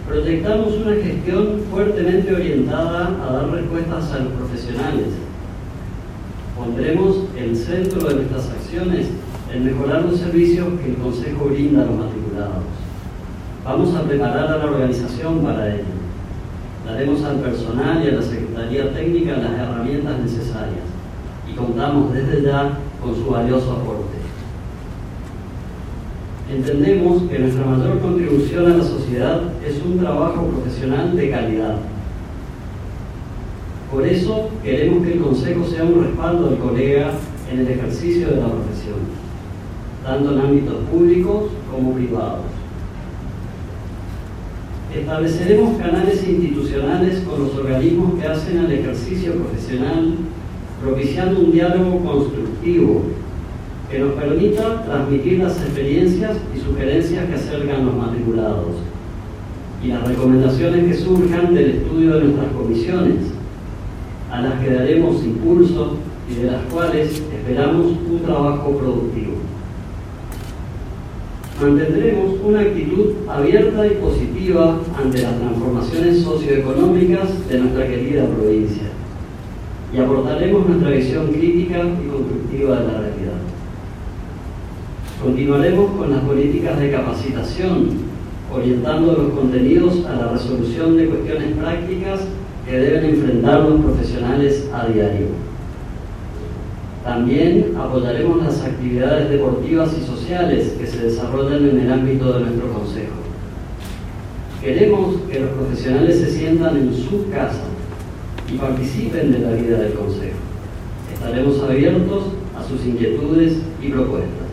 Proyectamos una gestión fuertemente orientada a dar respuestas a los profesionales. Pondremos el centro de nuestras acciones en mejorar los servicios que el Consejo brinda a los matriculados. Vamos a preparar a la organización para ello. Daremos al personal y a la Secretaría Técnica las herramientas necesarias y contamos desde ya con su valioso aporte. Entendemos que nuestra mayor contribución a la sociedad es un trabajo profesional de calidad. Por eso queremos que el Consejo sea un respaldo al colega en el ejercicio de la profesión, tanto en ámbitos públicos como privados. Estableceremos canales institucionales con los organismos que hacen el ejercicio profesional, propiciando un diálogo constructivo que nos permita transmitir las experiencias y sugerencias que acercan los matriculados y las recomendaciones que surjan del estudio de nuestras comisiones, a las que daremos impulso y de las cuales esperamos un trabajo productivo. Mantendremos una actitud abierta y positiva ante las transformaciones socioeconómicas de nuestra querida provincia y aportaremos nuestra visión crítica y constructiva de la realidad. Continuaremos con las políticas de capacitación, orientando los contenidos a la resolución de cuestiones prácticas que deben enfrentar los profesionales a diario. También apoyaremos las actividades deportivas y sociales que se desarrollan en el ámbito de nuestro Consejo. Queremos que los profesionales se sientan en su casa y participen de la vida del Consejo. Estaremos abiertos a sus inquietudes y propuestas.